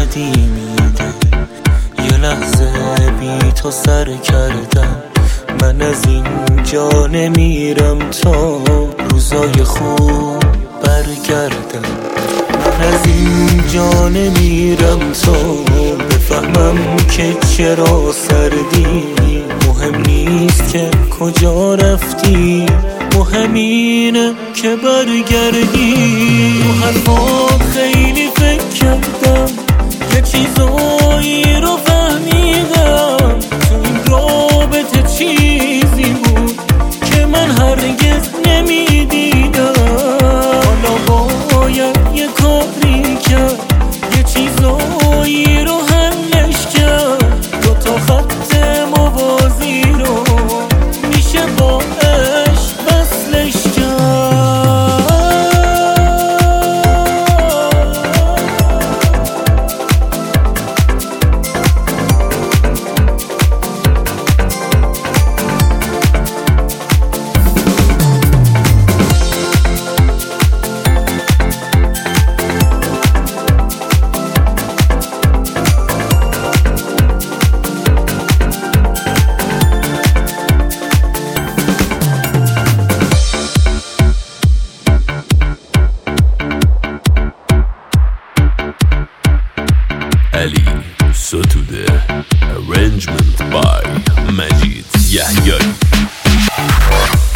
بدی میده. یه لحظه بی تو سر کردم، من از اینجا نمیرم تا روزای خوب برگردم. من از اینجا نمیرم تا بفهمم که چرا سردی. مهم نیست که کجا رفتی، مهم اینه که برگردی. رو حرفات خیلی فکر کردم، یه چیزایی رو فهمیدم. تو این رابطه چیزی بود که من هرگز نمیدیدم. حالا باید یه کاری کرد، یه چیزایی رو حلش کرد. دوتا خط موازی رو میشه با عشق وصلش کرد. Ali Sotude, arrangement by Majid Yahyai.